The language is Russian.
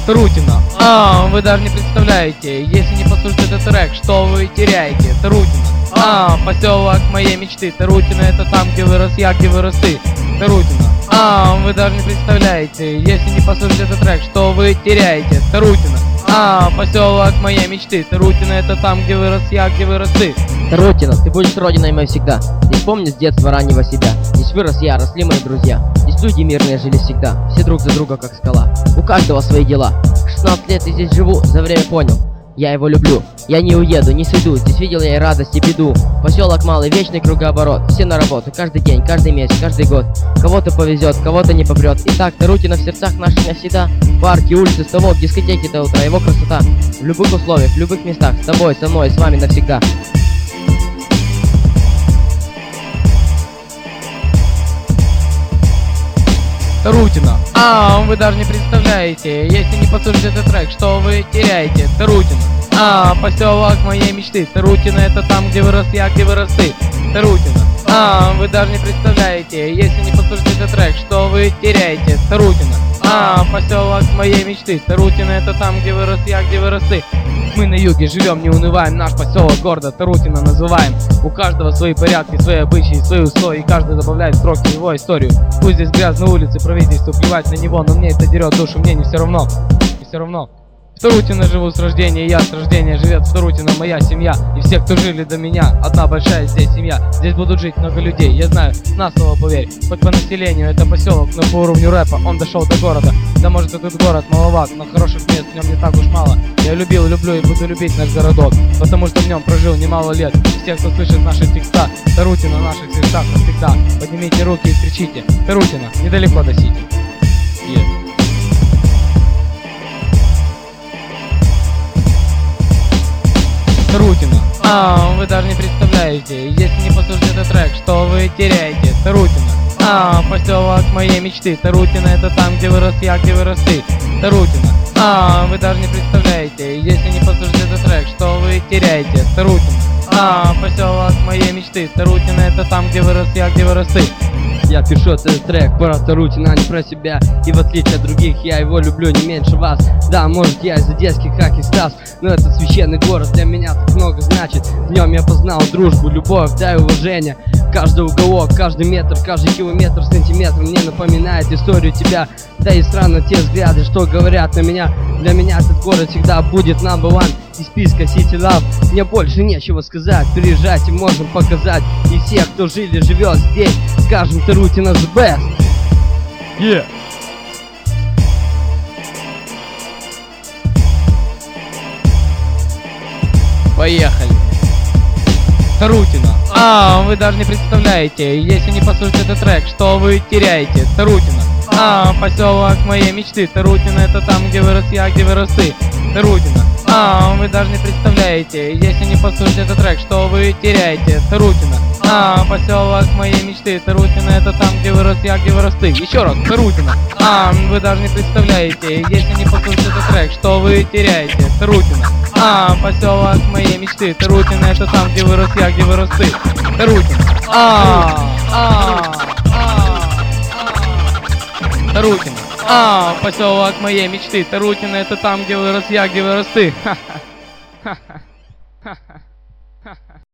Тарутино. Вы даже не представляете, если не послушать этот трек, что вы теряете. Тарутино. Поселок моей мечты. Тарутино — это там, где вырос я, где вырос ты. Тарутино. Вы даже не представляете, если не послушать этот трек, что вы теряете. Тарутино. Поселок моей мечты. Тарутино — это там, где вырос я, где вырос ты. Тарутино, ты будешь родиной моей всегда. Здесь помню с детства раннего себя. Здесь вырос я, росли мои друзья. Здесь люди мирные жили всегда. Все друг за друга, как скала. У каждого свои дела. 16 лет и здесь живу, за время понял. Я его люблю, я не уеду, не сойду. Здесь видел я и радость, и беду. Поселок малый, вечный кругооборот. Все на работу, каждый день, каждый месяц, каждый год. Кого-то повезет, кого-то не попрет. Итак, Тарутино в сердцах наших навсегда. Парки, улицы, ставок, дискотеки до утра. Его красота в любых условиях, в любых местах. С тобой, со мной, с вами навсегда. Тарутино. Вы даже не представляете, если не послушать этот трек, что вы теряете. Тарутино. Поселок моей мечты. Тарутино — это там, где вырос я, где вырос ты. Тарутино. Вы даже не представляете, если не послушать этот трек, что вы теряете. Тарутино. Поселок моей мечты. Тарутино — это там, где вырос я, где вырос ты. Мы на юге живем, не унываем, наш поселок города Тарутино называем. У каждого свои порядки, свои обычаи, свои устои, и каждый добавляет в строки его историю. Пусть здесь грязные улицы, правительство плевать на него, но мне это дерет душу, мне не все равно, не все равно. В Тарутино живу с рождения, я с рождения живет в Тарутино моя семья. И все, кто жили до меня, одна большая здесь семья. Здесь будут жить много людей, я знаю, на слово поверь. Хоть по населению это поселок, но по уровню рэпа он дошел до города. Да может этот город маловат, но хороших мест в нем не так уж мало. Я любил, люблю и буду любить наш городок, потому что в нем прожил немало лет. Все, кто слышит наши текста, Тарутино в наших сердцах навсегда. Поднимите руки и кричите: Тарутино, недалеко до Сити. Тарутино. Вы даже не представляете, если не послушать этот трек, что вы теряете. Тарутино. Поселок моей мечты. Тарутино — это там, где вырос я, где вырос ты. Тарутино. Вы даже не представляете, если не послушать этот трек, что вы теряете. Тарутино. Поселок моей мечты. Тарутино — это там, где вырос я, где вырос ты. Я пишу этот трек про Тарутино, а не про себя. И в отличие от других, я его люблю не меньше вас. Да, может я из-за детских, как и Стас, но этот священный город для меня так много значит. В нем я познал дружбу, любовь, да и уважение. Каждый уголок, каждый метр, каждый километр, сантиметр мне напоминает историю тебя. Да и странно те взгляды, что говорят на меня. Для меня этот город всегда будет number one из списка City Love. Мне больше нечего сказать, приезжайте, можем показать. И все, кто жили, живет здесь, скажем: Тарутино the best. Yeah. Поехали. Тарутино. Вы даже не представляете, если не послушать этот трек, что вы теряете. Тарутино. Поселок моей мечты. Тарутино — это там, где вырос я, где вырос ты. Тарутино. Вы даже не представляете, если не послушать этот трек, что вы теряете. Тарутино. Поселок моей мечты. Тарутино — это там, где вырос я, где вырос ты. Еще раз. Тарутино. Вы даже не представляете, если не послушать этот трек, что вы теряете. Тарутино. Поселок моей мечты. Тарутино — это там, где вырос я, где вырос ты. Тарутино. Тарутино. Поселок моей мечты. Тарутино — это там, где вырос я, где вырос ты.